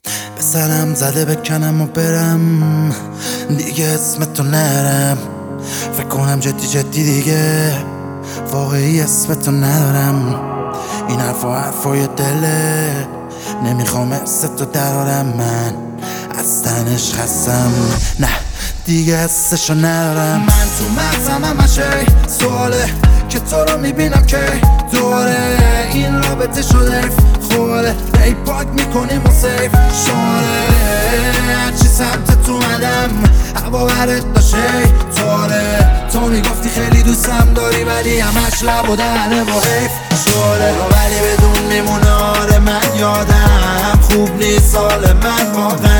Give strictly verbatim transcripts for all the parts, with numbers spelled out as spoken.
به سرم زده بکنم و برم دیگه اسم تو نرم. فکر کنم جدی جدی دیگه واقعی اسم تو ندارم. این حرفا حرفای دله، نمیخوام اسم تو درارم. من از تنش خستم، نه دیگه حسشو ندارم. من تو مغزم همشه سواله که تو رو میبینم که دوره این رابطه شده خوله. ای پاک میکنیم و سیف شماره هرچی سمت تو مدم هوا برت باشه تواره. تو میگفتی خیلی دوستم داری ولی همش لب و دهنه و حیف شوره. ولی بدون میمونه آره من یادم خوب نیست سال من واقعا.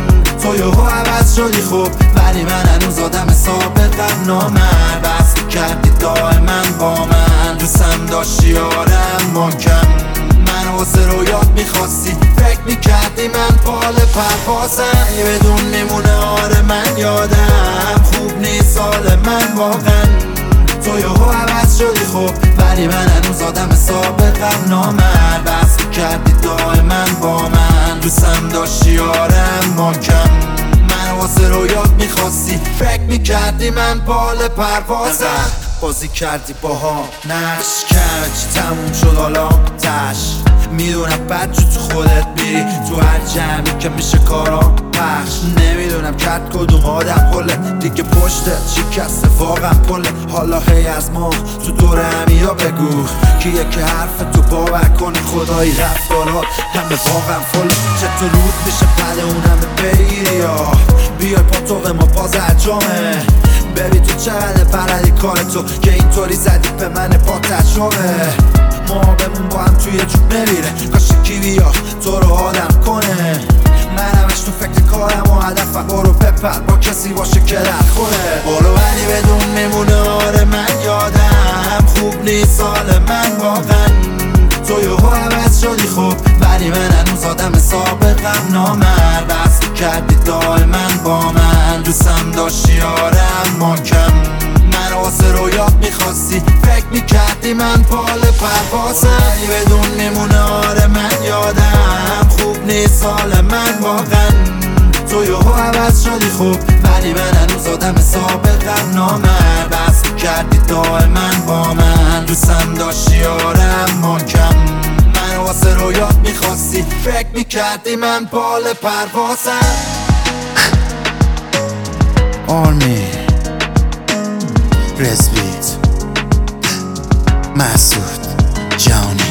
تو یهو عوض شدی خوب ولی من هنوز آدم سابقم نامرد. بس کردی دائما با من دوستم داشتی آرم محکم. من واسه رویات میخواستی فکر میکردی من پال پروازم. بدون میمونه آره من یادم خوب نیست سال من واقعا. تو یهو عوض شدی خوب ولی من هنوز آدم سابقم نامرد. بس کردی دائما با من دوستم داشتی آرم محکم. من واسه رویات میخواستی فکر میکردی من پال پروازم. بازی کردی باها نقش کرد چی تموم شد حالا تش. میدونم بد جو تو خودت میری تو هر جمعی که میشه کارا پخش. نمیدونم کرد کدوم آدم پله دیگه پشتت شکسته واقعا پله. حالا هی از ما تو دور همیا بگو کیه که حرف تو باور کنه خدایی رفتارات همه واقعا فله. چطور رود میشه پله اون همه بگیری یا بیای پاتوق ما باز اجامه. ببین تو چقدر بلدی کار تو که اینطوری زدی به من پا تجربه. ما بمون با هم توی جوب نمیره کاش کی بیا تو رو آدم کنه. من همش تو فکر کارم و هدفم برو بپر با کسی باشه که در خوره. برو ولی بدون میمونه آره من یادم خوب نیست سال من واقعا. تو یهو عوض شدی خوب ولی من هنوز آدم سابقم نامرد. بس کردی دائما با من دوستم داشتی آرم محکم. من واسه رویات میخواستی فکر میکردی من پال پروازم. بدون میمونه آره من یادم خوب نیست سال من واقعا. تو یهو عوض شدی خوب ولی من هنوز آدم سابقم نامرد. بس کردی دائما با من دوستم داشتی آرم محکم. من واسه رویات میخواستی فکر میکردی من پال پروازم. آرمی رزبیت مسعود جانی.